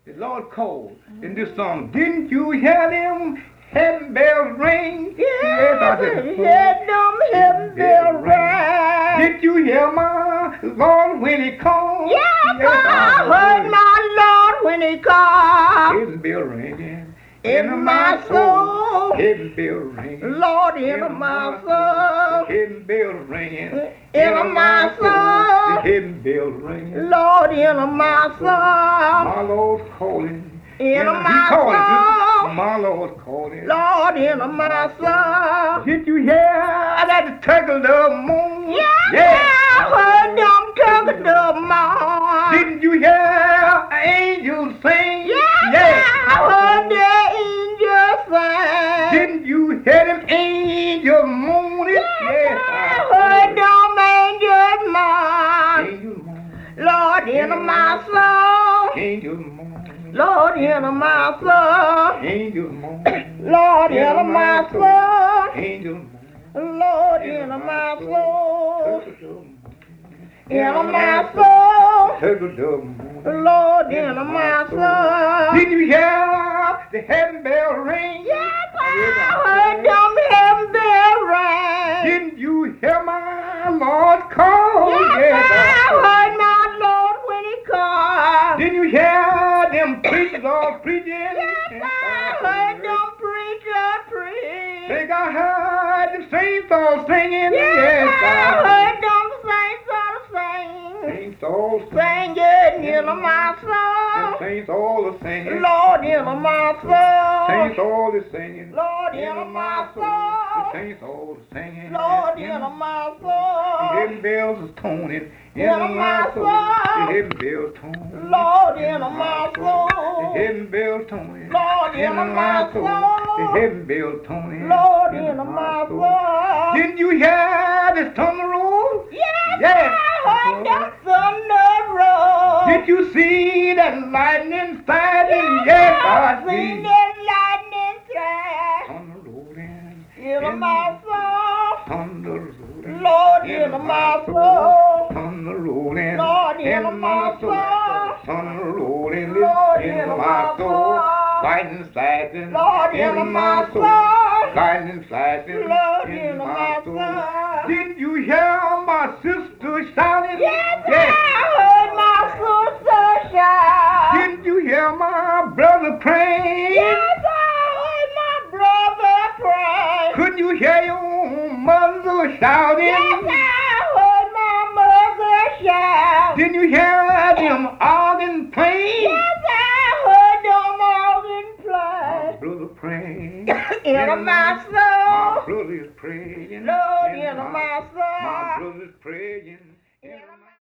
The Lord called in this song. Didn't you hear them heaven bells ring? Yes, I heard them heaven bells ring. Did you hear my Lord when he called? Yes, I heard my Lord when he called. Heaven bell ringing In my soul, heaven bell ringing. Lord, in my soul, Heaven bell ringing in my soul, heaven bell ringing. Lord, in my soul, My Lord's calling. in He my calling. soul, My Lord's calling. Lord, in my soul. Did you hear that turkey the moon? Yes, I heard them turkey the moon. Didn't you hear angels sing? Yes, I heard the angels sing. Didn't you hear them angels moaning? Yes, I heard them angels moan. Angels moan. Lord, in my soul, Angels moan. Lord, in my soul, Angels moan. Lord, in my soul, Angels moan. Lord, in my soul, Turkey dove moan. in my soul, Turkey dove moan. Lord, in my soul. Did you hear the heaven bell ring? Yes, I heard them heaven bell ring. Didn't you hear my Lord call? Yes, I heard my Lord when he called. Didn't you hear them preachers all preaching? Yes, I heard them preachers preach. Think I heard the saints all singing. Yes, I heard them saints all sing. Saints all Singing in my The soul. saints all are singing. Lord, in my soul. Saints all are singing. Lord, in my soul. The saints all are singing. Lord, in my The soul. heaven bells is toning. In my soul. The heaven bells toning. Lord, in my soul. The heaven bells toning. Lord, in my soul. The heaven bells toning. Lord, in my soul. Didn't you hear the thunder roll? Yes, I heard the thunder roll. Did you see that lightning shining? Yes, I I seen see. that lightning strike. Thunder rolling. In my soul. Thunder rolling. Lord, in my soul. Thunder rolling. Lord, in my soul. Thunder rolling. Lord, in in my my soul. soul. Lightning flashing. Lord, in my soul. Lightning flashing. Lord, in my soul. Didn't you hear my sister shouting? Yes, I heard my sister shout. Didn't you hear my brother praying? Yes, I heard my brother pray. Couldn't you hear your mother shouting? Yes, I heard my mother shout. Didn't you hear them organ playing? Yes, I heard them organ play. Brother praying. In my soul. My brother is praying. Lord, In in my soul. My brother is praying.